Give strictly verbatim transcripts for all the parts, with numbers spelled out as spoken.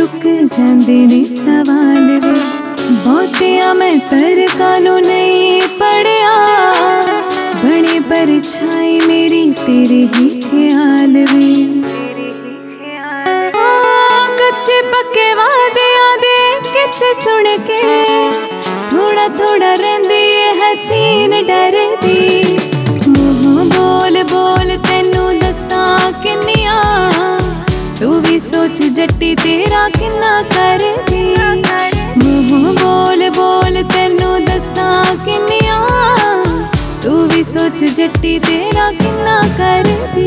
रुक जांदे ने सवाल वे बहुतिया मैं तरका नू नहीं पढ़िया बने परछाई मेरी तेरे ही ख्याल वे कच्चे पक्के वादियां दे किसे सुन के थोड़ा थोड़ा रहिंदी ए हसीन डरदी मुंह बोल बोल तैनू दसां किन्नियां तू भी सोच जट्टी तेरा किन्ना करदी मुंह बोल बोल तैनू दसां किन्नियां तू भी सोच जट्टी तेरा किन्ना करदी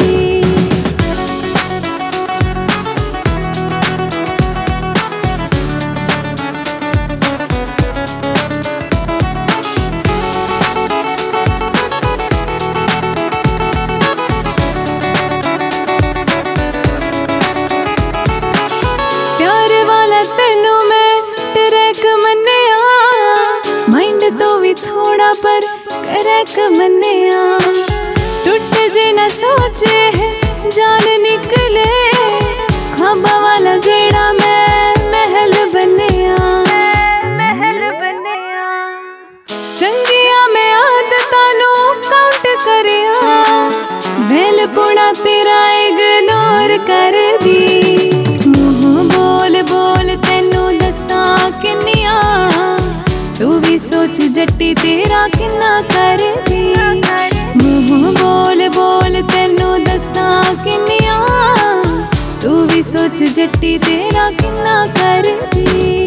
थोड़ा पर करक मन्निया टूट जे न सोचे है जान निकले ख्वाबा वाला जेड़ा मैं महल बनिया महल बनिया चंगिया मैं आदतां नू काउंट करिया वेल पुणा तेरा इग्नोर कर दी मुंह बोल बोल तैनू दसां किन्नियां तू भी सोच जट्टी तेरा किन्ना करदी मुंह बोल बोल तैनू दसां किन्नियां तू भी सोच जट्टी तेरा किन्ना करदी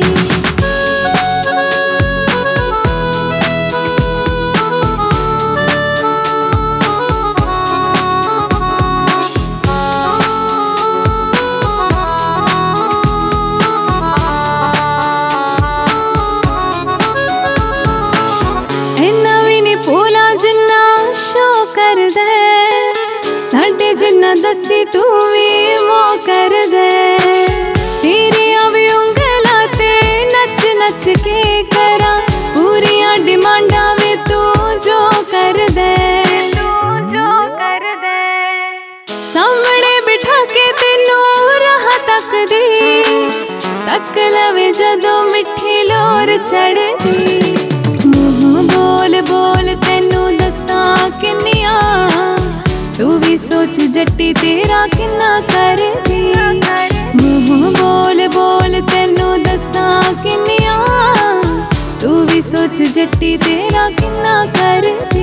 साढ़े जिन्ना दसी तू भी वो कर दे तेरिया भी उंगला ते नच नच के करा पूरिया डिमांडा वे तू जो कर दे तू जो कर दे सामने बिठा के तेनू राह तक दी तक लवे जदों मिठी लोर चढ़दी मुंह बोल बोल तैनू दसां किन्नियां तू भी सोच जट्टी तेरा किन्ना करदी मुंह बोल बोल तैनू दसां किन्नियां तू भी सोच जट्टी तेरा किन्ना करदी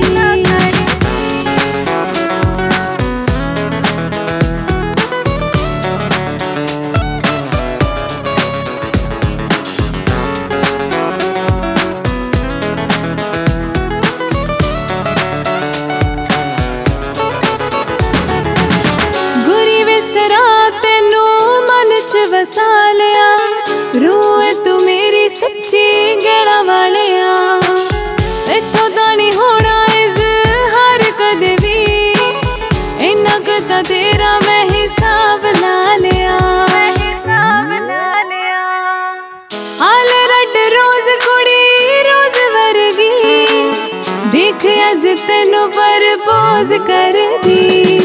वसा लिया रूए तू मेरी सच्ची गैड़ा वालिया इत्थों दा नहीं होना इज़हार कदे भी इन्ना कदा तेरा मैं हिसाब ला लिया हिसाब ला लिया हाल रड रोज कुड़ी रोज वर्गी देख अज तैनू परपोज कर दी